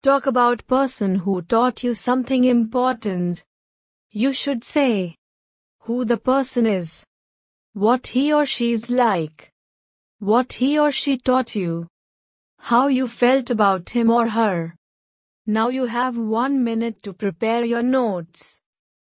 talk about person who taught you something important, you should say who the person is, what he or she is like, what he or she taught you, how you felt about him or her. Now you have 1 minute to prepare your notes.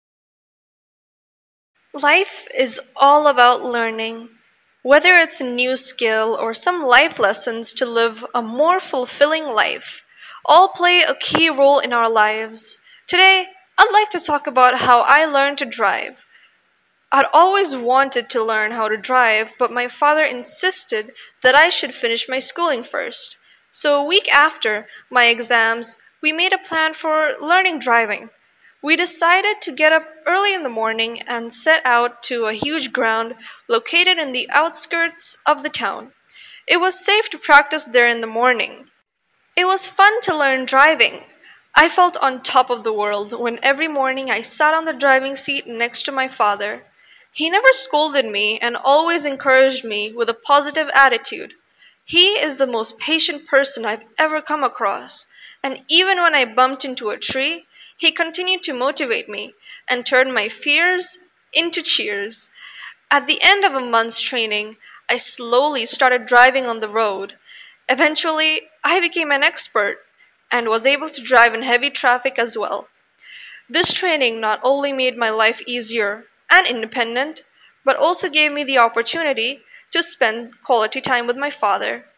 Life is all about learning. Whether it's a new skill or some life lessons to live a more fulfilling life, all play a key role in our lives. Today, I'd like to talk about how I learned to drive. I'd always wanted to learn how to drive, but my father insisted that I should finish my schooling first. So, a week after my exams, we made a plan for learning driving. We decided to get up early in the morning and set out to a huge ground located in the outskirts of the town. It was safe to practice there in the morning. It was fun to learn driving. I felt on top of the world when every morning I sat on the driving seat next to my father. He never scolded me and always encouraged me with a positive attitude. He is the most patient person I've ever come across, and even when I bumped into a tree, he continued to motivate me and turn my fears into cheers. At the end of a month's training, I slowly started driving on the road. Eventually, I became an expert and was able to drive in heavy traffic as well. This training not only made my life easier and independent, but also gave me the opportunity to spend quality time with my father.